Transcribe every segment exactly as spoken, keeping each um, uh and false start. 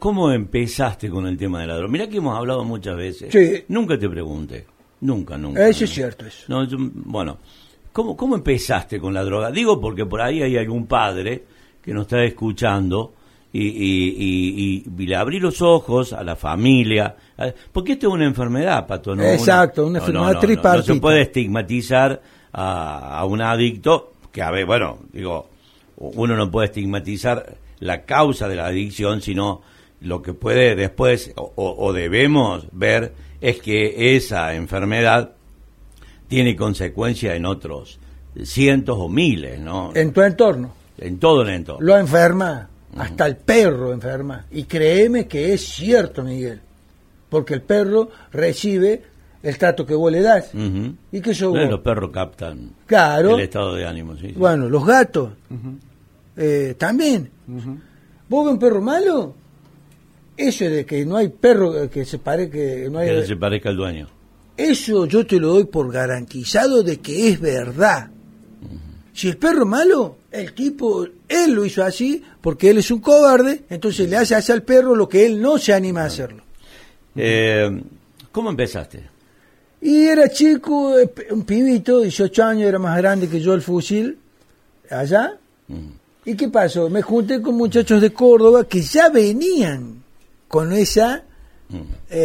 cómo empezaste con el tema de la droga? Mirá que hemos hablado muchas veces. Sí. Nunca te pregunté. Nunca, nunca. Eso ¿no? es cierto. Eso. No, yo, bueno, ¿cómo, ¿cómo empezaste con la droga? Digo porque por ahí hay algún padre que nos está escuchando y, y, y, y, y le abrí los ojos a la familia. A, porque esto es una enfermedad, Pato. ¿No? Exacto, una, una enfermedad no, no, tripartita. No, no se puede estigmatizar a, a un adicto, que a ver, bueno, digo, uno no puede estigmatizar la causa de la adicción, sino lo que puede después o, o debemos ver es que esa enfermedad tiene consecuencias en otros cientos o miles, ¿no? En tu entorno. En todo el entorno. Lo enferma, uh-huh. Hasta el perro enferma. Y créeme que es cierto, Miguel, porque el perro recibe el trato que vos le das. Uh-huh. Y que yo, los perros captan claro, el estado de ánimo. Sí, sí. Bueno, los gatos uh-huh. eh, también. Uh-huh. ¿Vos ves un perro malo? Eso de que no hay perro que se pare, que no hay, que se parezca al dueño. Eso yo te lo doy por garantizado de que es verdad. Uh-huh. Si el perro es malo, el tipo, él lo hizo así porque él es un cobarde, entonces le hace hacer al perro lo que él no se anima a hacerlo. Eh, ¿Cómo empezaste? Y era chico, un pibito, dieciocho años, era más grande que yo el fusil, allá. Uh-huh. ¿Y qué pasó? Me junté con muchachos de Córdoba que ya venían con esa uh-huh.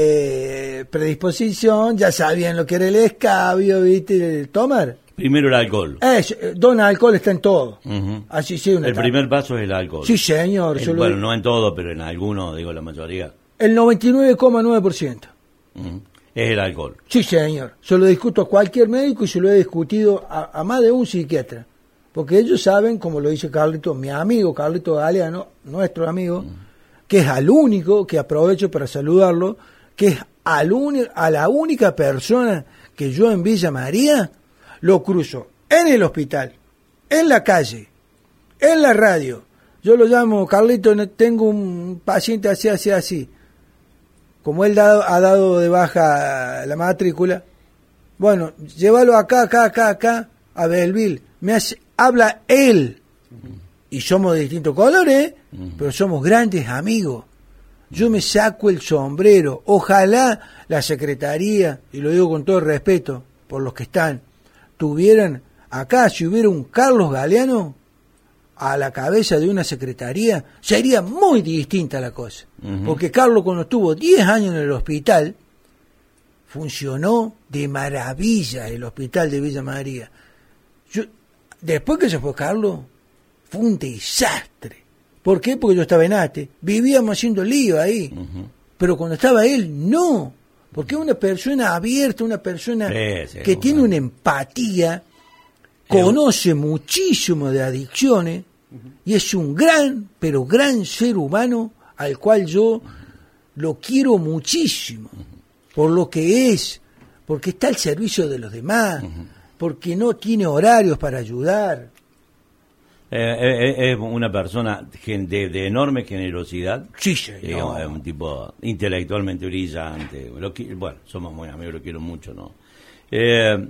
eh, predisposición, ya sabían lo que era el escabio, ¿viste? El tomar. Primero el alcohol. Es, don alcohol está en todo. Uh-huh. Así sí, una el etapa. primer paso es el alcohol. Sí, señor. El, bueno, no en todo, pero en algunos, digo la mayoría. El noventa y nueve coma nueve por ciento. Uh-huh. Es el alcohol. Sí, señor. Se lo discuto a cualquier médico y se lo he discutido a, a más de un psiquiatra. Porque ellos saben, como lo dice Carlito, mi amigo Carlito Galeano, nuestro amigo, uh-huh. que es al único, que aprovecho para saludarlo, que es al uni- a la única persona que yo en Villa María lo cruzo en el hospital, en la calle, en la radio. Yo lo llamo, Carlito, tengo un paciente así, así, así. Como él da, ha dado de baja la matrícula, bueno, llévalo acá, acá, acá, acá, a Belleville. Me hace, habla él. Y somos de distintos colores, uh-huh. pero somos grandes amigos. Yo me saco el sombrero. Ojalá la secretaría, y lo digo con todo el respeto por los que están, tuvieran acá, si hubiera un Carlos Galeano a la cabeza de una secretaría, sería muy distinta la cosa. Uh-huh. Porque Carlos, cuando estuvo diez años en el hospital, funcionó de maravilla el hospital de Villa María. Yo, después que se fue Carlos, fue un desastre. ¿Por qué? Porque yo estaba en Ate, vivíamos haciendo lío ahí. Uh-huh. Pero cuando estaba él, no. Porque es una persona abierta, una persona sí, sí, que bueno. tiene una empatía, conoce muchísimo de adicciones, uh-huh. y es un gran, pero gran ser humano al cual yo uh-huh. lo quiero muchísimo, uh-huh. por lo que es, porque está al servicio de los demás, uh-huh. porque no tiene horarios para ayudar. Eh, eh, es una persona de, de enorme generosidad. Sí, señor. Digamos, es un tipo intelectualmente brillante. Lo que, bueno, somos muy amigos, lo quiero mucho, ¿no? Eh,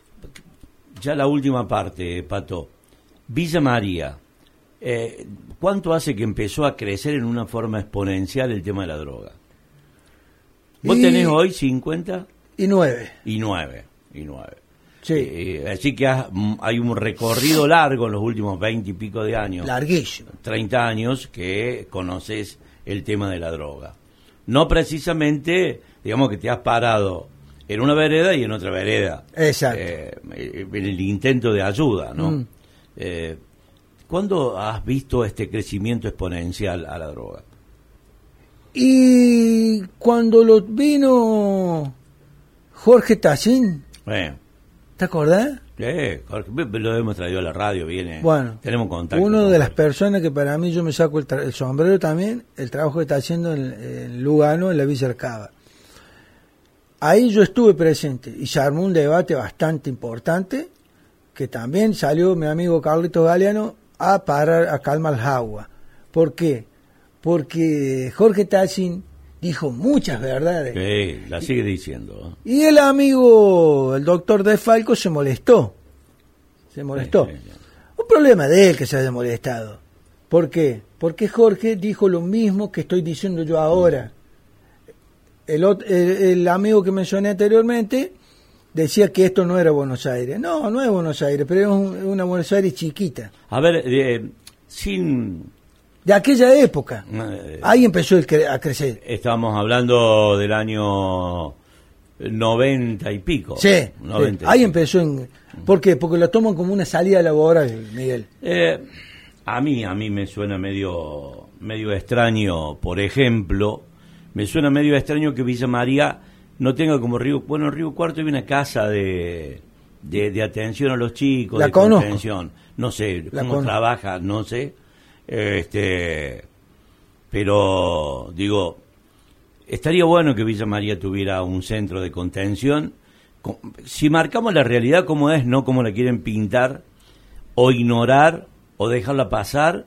ya la última parte, Pato. Villa María. Eh, ¿Cuánto hace que empezó a crecer en una forma exponencial el tema de la droga? ¿Vos y, tenés hoy cincuenta? Y nueve. Y nueve. Y nueve. Sí. Eh, así que has, hay un recorrido largo en los últimos veinte y pico de años. Larguísimo. treinta años que conoces el tema de la droga. No precisamente, digamos que te has parado en una vereda y en otra vereda. Exacto. Eh, en el intento de ayuda, ¿no? Mm. Eh, ¿Cuándo has visto este crecimiento exponencial a la droga? Y cuando lo vino Jorge Tacín. Eh. ¿Te acordás? Sí, Jorge, lo hemos traído a la radio, viene. Bueno, tenemos contacto. Uno de las personas que para mí yo me saco el, tra- el sombrero también, el trabajo que está haciendo en, en Lugano, en la Villa Arcaba. Ahí yo estuve presente y se armó un debate bastante importante, que también salió mi amigo Carlito Galeano a parar, a calmar el agua. ¿Por qué? Porque Jorge Tacín dijo muchas verdades. Sí, la sigue diciendo. Y el amigo, el doctor De Falco, se molestó. Se molestó. Sí, sí, sí. Un problema de él que se haya molestado. ¿Por qué? porque Jorge dijo lo mismo que estoy diciendo yo ahora. El, el, el amigo que mencioné anteriormente decía que esto no era Buenos Aires. No, no es Buenos Aires, pero es un, una Buenos Aires chiquita. A ver, eh, sin... De aquella época. Eh, ahí empezó el cre- a crecer. Estábamos hablando del año noventa y pico. Sí, noventa sí. Ahí empezó. En, ¿Por qué? Porque lo toman como una salida laboral, Miguel. Eh, a mí, a mí me suena medio, medio extraño, por ejemplo, me suena medio extraño que Villa María no tenga como Río, bueno, Río Cuarto hay una casa de, de, de atención a los chicos, la de conozco. contención, no sé la cómo conozco. trabaja, no sé, este, pero digo, estaría bueno que Villa María tuviera un centro de contención, si marcamos la realidad como es, no como la quieren pintar, o ignorar, o dejarla pasar,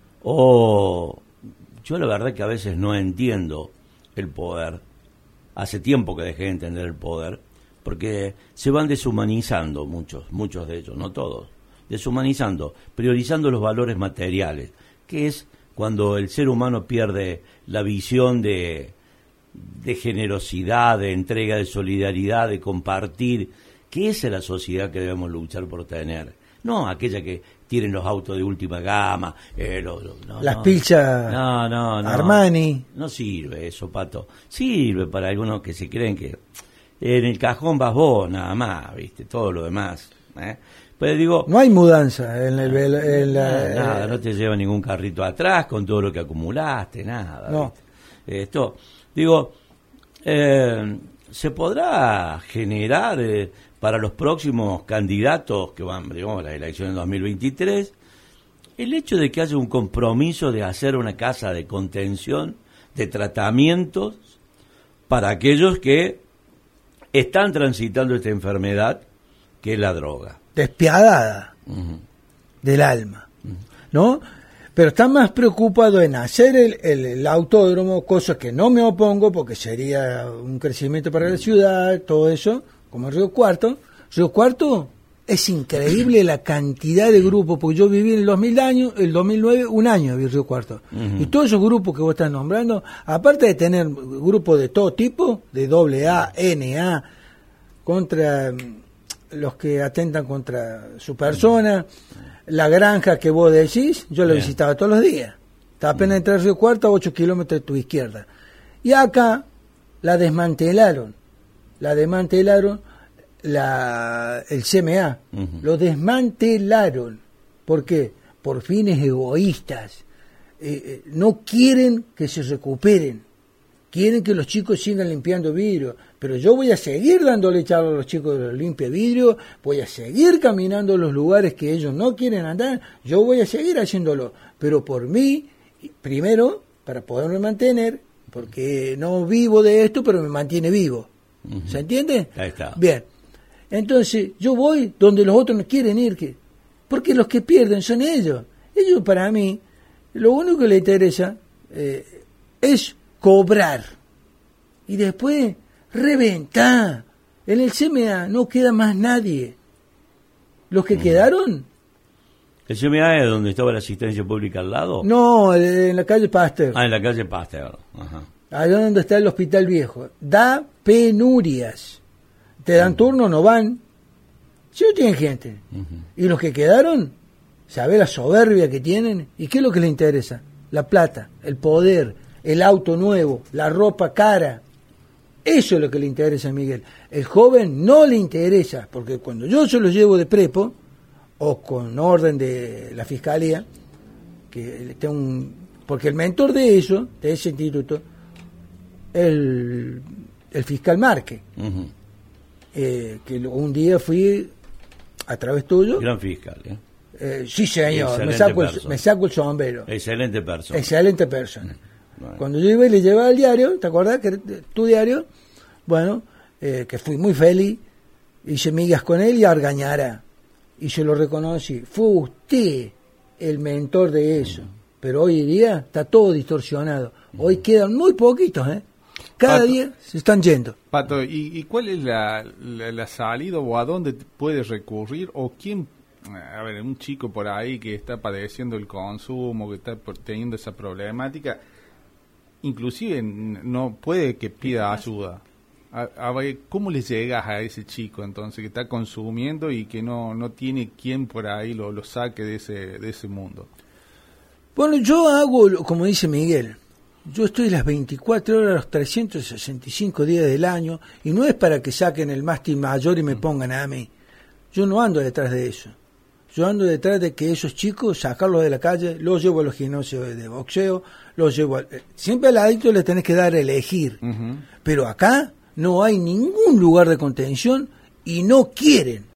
o yo la verdad que a veces no entiendo el poder. Hace tiempo que dejé de entender el poder, porque se van deshumanizando muchos, muchos de ellos, no todos, deshumanizando, priorizando los valores materiales, que es cuando el ser humano pierde la visión de, de generosidad, de entrega, de solidaridad, de compartir, que esa es la sociedad que debemos luchar por tener, no aquella que tienen los autos de última gama, eh, lo, lo, no, las no, pilchas no, no, no, Armani. No sirve eso, Pato. Sirve para algunos que se creen que en el cajón vas vos, nada más, ¿viste? Todo lo demás. ¿eh? Pero digo... No hay mudanza en el... el, el nada, eh, nada, no te lleva ningún carrito atrás con todo lo que acumulaste, nada. No. ¿viste? Esto, digo, eh, ¿se podrá generar... Eh, para los próximos candidatos que van, digamos, a las elecciones de dos mil veintitrés, el hecho de que haya un compromiso de hacer una casa de contención, de tratamientos, para aquellos que están transitando esta enfermedad, que es la droga. Despiadada uh-huh. del alma, uh-huh. ¿no? Pero están más preocupados en hacer el, el, el autódromo, cosa que no me opongo, porque sería un crecimiento para la ciudad, todo eso, como Río Cuarto. Río Cuarto es increíble la cantidad de grupos, porque yo viví en el dos mil años, el dos mil nueve, un año viví en Río Cuarto. Uh-huh. Y todos esos grupos que vos estás nombrando, aparte de tener grupos de todo tipo, de doble A, N A, contra los que atentan contra su persona, la granja que vos decís, yo la Bien. visitaba todos los días. Está apenas entrar a Río Cuarto a ocho kilómetros de tu izquierda. Y acá la desmantelaron. La desmantelaron la, el C M A, uh-huh. lo desmantelaron. ¿Por qué? Por fines egoístas. Eh, eh, no quieren que se recuperen, quieren que los chicos sigan limpiando vidrio, pero yo voy a seguir dándole charla a los chicos de los limpia vidrio, voy a seguir caminando en los lugares que ellos no quieren andar, yo voy a seguir haciéndolo, pero por mí, primero, para poderme mantener, porque no vivo de esto, pero me mantiene vivo. Uh-huh. ¿Se entiende? Ahí está. Bien. Entonces, yo voy donde los otros no quieren ir, que, porque los que pierden son ellos. Ellos, para mí, lo único que les interesa eh, es cobrar. Y después, reventar. En el C M A no queda más nadie. Los que uh-huh. quedaron... ¿El C M A es donde estaba la asistencia pública al lado? No, en la calle Pasteur. Ah, en la calle Pasteur. Ajá. Allá donde está el hospital viejo. Da penurias. Te dan uh-huh. turno, no van. Si no tienen gente. Uh-huh. Y los que quedaron, ¿sabe la soberbia que tienen? ¿Y qué es lo que les interesa? La plata, el poder, el auto nuevo, la ropa cara. Eso es lo que le interesa a Miguel. El joven no le interesa, porque cuando yo se los llevo de prepo, o con orden de la fiscalía, que tengo un, porque el mentor de eso, de ese instituto, el, el fiscal Marque, uh-huh. eh, que un día fui a través tuyo. Gran fiscal, ¿eh? Eh, sí, señor, me saco, el, me saco el sombrero. Excelente persona. Excelente persona. Bueno. Cuando yo iba y le llevaba el diario, ¿te acordás? Que tu diario, bueno, eh, que fui muy feliz, hice migas con él y Argañara. Y yo lo reconocí. Fue usted el mentor de eso. Pero hoy día está todo distorsionado. Hoy quedan muy poquitos, ¿eh? Cada Pato, día se están yendo. Pato, ¿y, y cuál es la, la, la salida o a dónde puedes recurrir o quién a ver, un chico por ahí que está padeciendo el consumo, que está teniendo esa problemática, inclusive no puede que pida ayuda. A, a ver, ¿cómo le llegas a ese chico entonces que está consumiendo y que no, no tiene quien por ahí lo, lo saque de ese, de ese mundo? Bueno, yo hago, como dice Miguel, yo estoy las veinticuatro horas, los trescientos sesenta y cinco días del año, y no es para que saquen el mástil mayor y me pongan a mí. Yo no ando detrás de eso. Yo ando detrás de que esos chicos, sacarlos de la calle, los llevo a los gimnasios de boxeo, los llevo a... Siempre al adicto le tenés que dar a elegir. Uh-huh. Pero acá no hay ningún lugar de contención y no quieren.